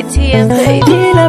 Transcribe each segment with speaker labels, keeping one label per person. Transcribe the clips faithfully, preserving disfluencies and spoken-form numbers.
Speaker 1: T M baby.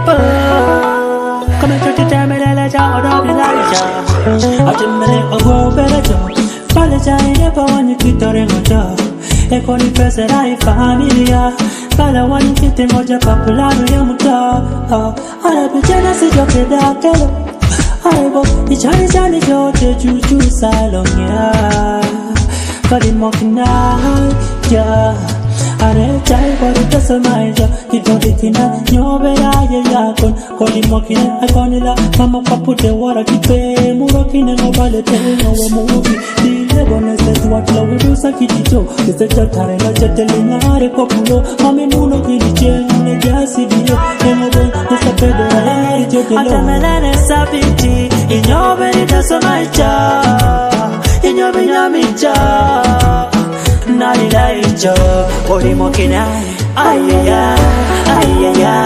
Speaker 2: Come and to tell me that I don't know the light. I didn't make a go better. Apologize never want you to tell him a job. E con il peserai famiglia. Pala want you to know your popular yamuta. Alla piccina si giochi da che Aibo, i chani chani jote juju salon ya. Kali mokina ya. Are chai bari tasa maija. Kidodi tina nyobe ya ya ya kon. Kali mokina akonila. Mama papu de wara kipe. Muro kine ngobale te ngowe movie. Dile bone se tuwatla wirusa kiticho. Kise chatare la chatele ngare populo. Mami muno kiliche une jasi biyo. Ngowe nesa pedo ya jote lo. Atamelene sabiti. Inyoberi tasa maija. Inyobe nyamicha. Nalila ijo, ori mokina, ayaya, ayaya,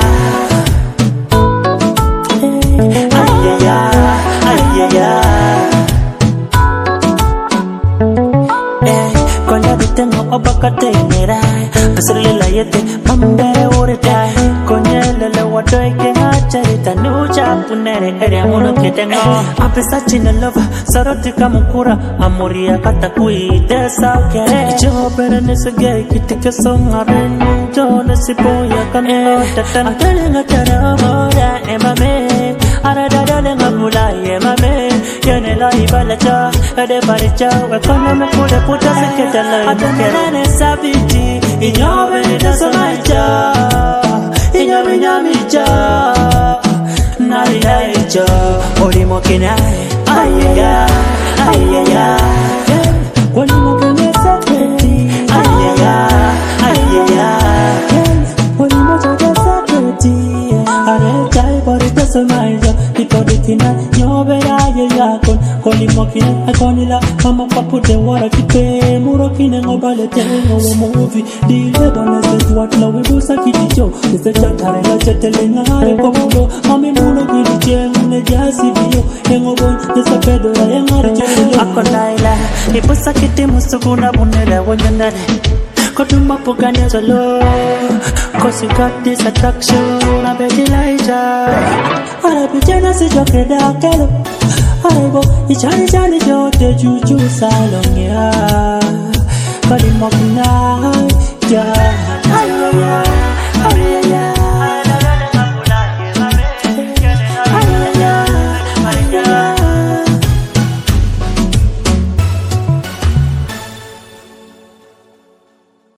Speaker 2: ayaya, ayaya. Eh, konya ditengo obakate nera, pasalila yete, mambere ureta, konya lele wadoy kenga charita nuja punere ere amuno ketengo. Apesa china lova, saroti kamukura, amoria katakui desa kere. Ijo pere nesege kitike songaren, jo nesipoya kano tatan. Atalenga tara moda emame, aradadalenga mula emame. Yene la ibalacha, ede baricha, wakona mekule puta seketala. Atamelene sabiti, inyobe nidasamaja, inyobe nyamija. Nalila ijo, ori mokina, ayaya, ayaya. Wali mokina sakreti, ayaya, ayaya. Wali mokina sakreti, are chai bari tasa maija. Kidodi tina nyobe ya ya ya kon. Kali mokina akonila. Mama papu de wara kipe. Muro kine ngobale te ngowe movie. Dile bone se tuwatla wirusa kiticho. Kise chatare la chatele ngare populo. Mami muno kiliche une jasi biyo. Ngowe nesa pedo ya ngare jote lo. Akonaila ipusa kiti musukuna bunela wanyandare. Kodumba pugane solo. Cause you got this attraction. I bet you like that. Alla piccina si giochi da kelo. Aibo, i chani chani jote juju salon ya. Kali mokina